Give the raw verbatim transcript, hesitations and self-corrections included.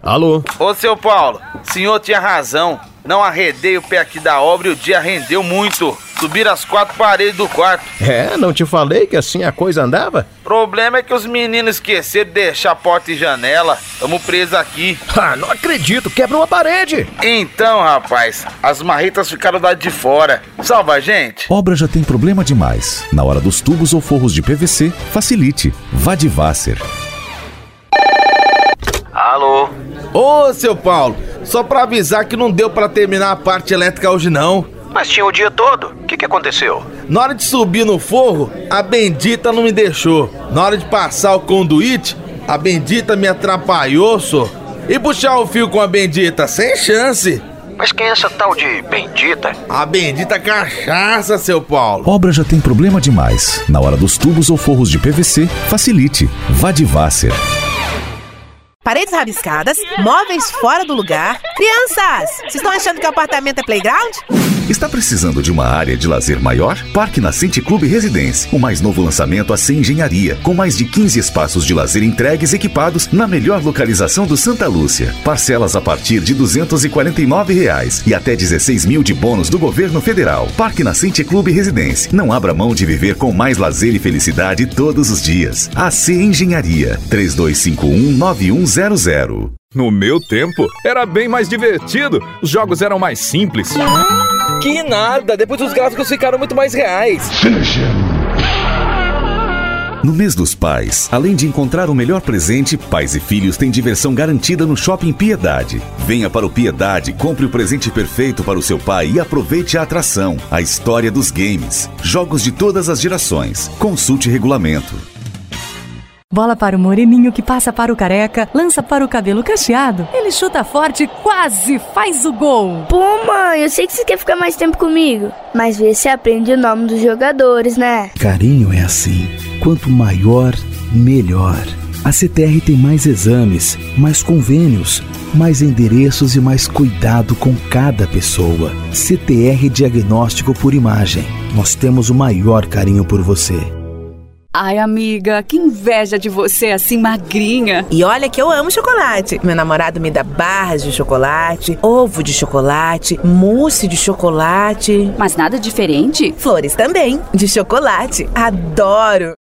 Alô? Ô, seu Paulo, o senhor tinha razão. Não arredei o pé aqui da obra e o dia rendeu muito. Subiram as quatro paredes do quarto. É, não te falei que assim a coisa andava? O problema é que os meninos esqueceram de deixar porta e janela. Tamo presos aqui. Ah, não acredito, quebra uma parede. Então, rapaz, as marretas ficaram do lado de fora. Salva a gente. Obra já tem problema demais. Na hora dos tubos ou forros de P V C, facilite. Vadivasser. Alô? Ô, seu Paulo, só pra avisar que não deu pra terminar a parte elétrica hoje não. Mas tinha o dia todo. O que que aconteceu? Na hora de subir no forro, a bendita não me deixou. Na hora de passar o conduíte, a bendita me atrapalhou, só. E puxar o fio com a bendita, sem chance. Mas quem é essa tal de bendita? A bendita cachaça, seu Paulo. Obra já tem problema demais. Na hora dos tubos ou forros de P V C, facilite. Vadivasser. Paredes rabiscadas, móveis fora do lugar. Crianças, vocês estão achando que o apartamento é playground? Está precisando de uma área de lazer maior? Parque Nascente Clube Residência, o mais novo lançamento a C Engenharia, com mais de quinze espaços de lazer entregues e equipados na melhor localização do Santa Lúcia. Parcelas a partir de duzentos e quarenta e nove reais e até dezesseis mil de bônus do governo federal. Parque Nascente Clube Residência. Não abra mão de viver com mais lazer e felicidade todos os dias. A C Engenharia, três dois cinco um nove um zero zero. No meu tempo, era bem mais divertido. Os jogos eram mais simples. Que nada! Depois os gráficos ficaram muito mais reais. No mês dos pais, além de encontrar o melhor presente, pais e filhos têm diversão garantida no Shopping Piedade. Venha para o Piedade, compre o presente perfeito para o seu pai e aproveite a atração, a história dos games, jogos de todas as gerações. Consulte regulamento. Bola para o moreninho que passa para o careca, lança para o cabelo cacheado. Ele chuta forte e quase faz o gol. Pô, mãe, eu sei que você quer ficar mais tempo comigo, mas vê se aprende o nome dos jogadores, né? Carinho é assim. Quanto maior, melhor. A C T R tem mais exames, mais convênios, mais endereços e mais cuidado com cada pessoa. C T R Diagnóstico por Imagem. Nós temos o maior carinho por você. Ai, amiga, que inveja de você assim magrinha. E olha que eu amo chocolate. Meu namorado me dá barras de chocolate, ovo de chocolate, mousse de chocolate. Mas nada diferente? Flores também, de chocolate. Adoro!